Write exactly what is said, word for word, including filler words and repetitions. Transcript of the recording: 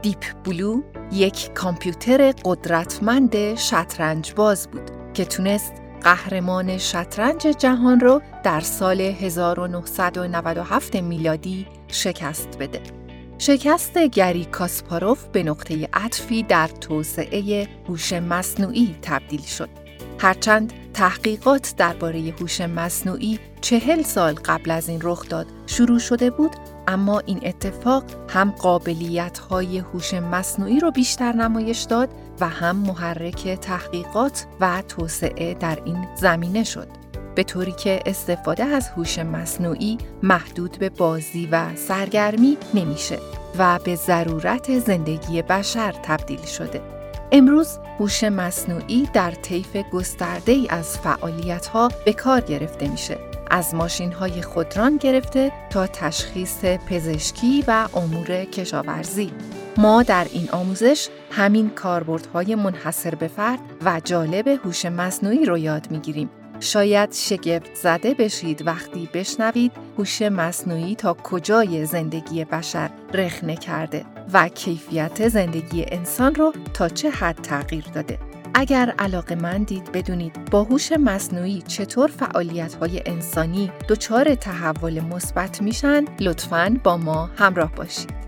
دیپ بلو یک کامپیوتر قدرتمند شطرنج باز بود که تونست قهرمان شطرنج جهان رو در سال هزار و نهصد و نود و هفت میلادی شکست بده. شکست گری کاسپاروف به نقطه عطفی در توسعه هوش مصنوعی تبدیل شد. هرچند تحقیقات درباره هوش مصنوعی چهل سال قبل از این رخ داد شروع شده بود، اما این اتفاق هم قابلیت‌های هوش مصنوعی رو بیشتر نمایش داد و هم محرک تحقیقات و توسعه در این زمینه شد، به طوری که استفاده از هوش مصنوعی محدود به بازی و سرگرمی نمیشه و به ضرورت زندگی بشر تبدیل شده. امروز هوش مصنوعی در طیف گسترده‌ای از فعالیت‌ها به کار گرفته میشه، از ماشین‌های خودران گرفته تا تشخیص پزشکی و امور کشاورزی. ما در این آموزش همین کاربردهای منحصر به فرد و جالب هوش مصنوعی رو یاد می‌گیریم. شاید شگفت زده بشید وقتی بشنوید هوش مصنوعی تا کجای زندگی بشر رخنه کرده و کیفیت زندگی انسان رو تا چه حد تغییر داده. اگر علاقه‌مندید بدونید با هوش مصنوعی چطور فعالیت‌های انسانی دچار تحول مثبت میشن، لطفاً با ما همراه باشید.